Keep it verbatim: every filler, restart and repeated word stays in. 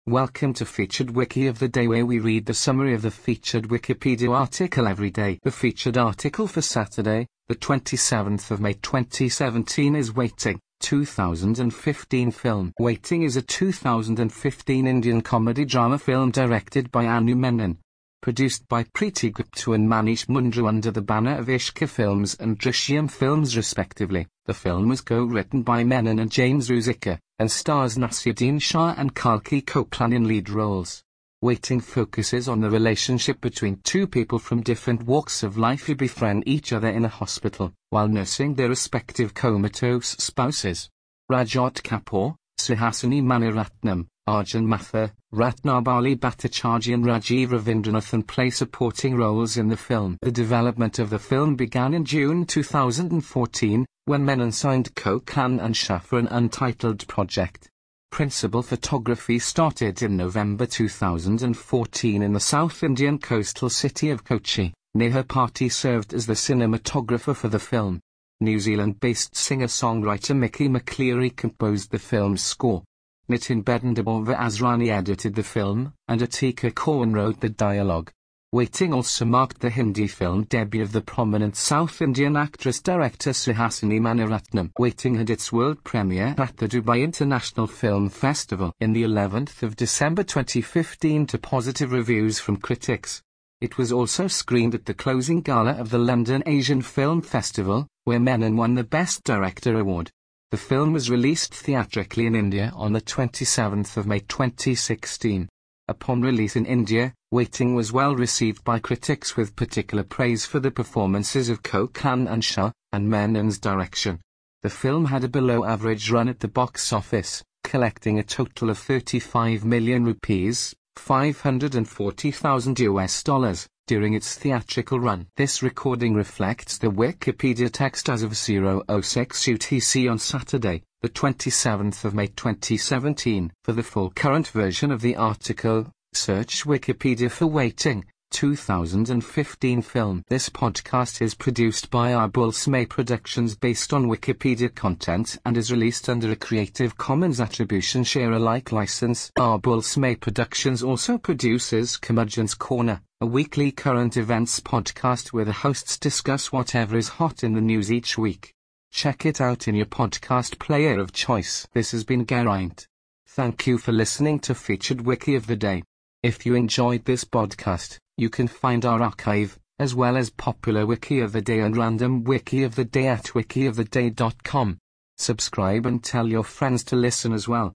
Welcome to Featured Wiki of the Day, where we read the summary of the featured Wikipedia article every day. The featured article for Saturday, the twenty-seventh of May twenty seventeen is Waiting, two thousand fifteen film. Waiting is a two thousand fifteen Indian comedy drama film directed by Anu Menon. Produced by Preeti Gupta and Manish Mundra under the banner of Ishqa Films and Drishyam Films respectively. The film was co-written by Menon and James Ruzicka, and stars Naseeruddin Shah and Kalki Koechlin in lead roles. Waiting focuses on the relationship between two people from different walks of life who befriend each other in a hospital, while nursing their respective comatose spouses. Rajat Kapoor, Suhasini Maniratnam, Arjun Mathur, Ratnabali Bhattacharjee and Rajiv Ravindranathan play supporting roles in the film. The development of the film began in June two thousand fourteen, when Menon signed Koechlin and Shah for an untitled project. Principal photography started in November two thousand fourteen in the South Indian coastal city of Kochi. Neha Bhatti served as the cinematographer for the film. New Zealand-based singer-songwriter Mickey McCleary composed the film's score. Nitin Bedandabova Azrani edited the film, and Atika Kaur wrote the dialogue. Waiting also marked the Hindi film debut of the prominent South Indian actress-director Suhasini Maniratnam. Waiting had its world premiere at the Dubai International Film Festival in the eleventh of December twenty fifteen to positive reviews from critics. It was also screened at the closing gala of the London Asian Film Festival, where Menon won the Best Director award. The film was released theatrically in India on the twenty-seventh of May twenty sixteen. Upon release in India, Waiting was well received by critics with particular praise for the performances of Koechlin and Shah, and Menon's direction. The film had a below-average run at the box office, collecting a total of thirty-five million rupees, five hundred forty thousand U S dollars, during its theatrical run. This recording reflects the Wikipedia text as of zero oh six U T C on Saturday, the twenty-seventh of May twenty seventeen. For the full current version of the article, search Wikipedia for Waiting, two thousand fifteen film. This podcast is produced by Arbul Smay Productions based on Wikipedia content and is released under a Creative Commons Attribution Share Alike license. Arbul Smay Productions also produces Curmudgeon's Corner, a weekly current events podcast where the hosts discuss whatever is hot in the news each week. Check it out in your podcast player of choice. This has been Geraint. Thank you for listening to Featured Wiki of the Day. If you enjoyed this podcast, you can find our archive, as well as popular Wiki of the Day and random Wiki of the Day at wiki of the day dot com. Subscribe and tell your friends to listen as well.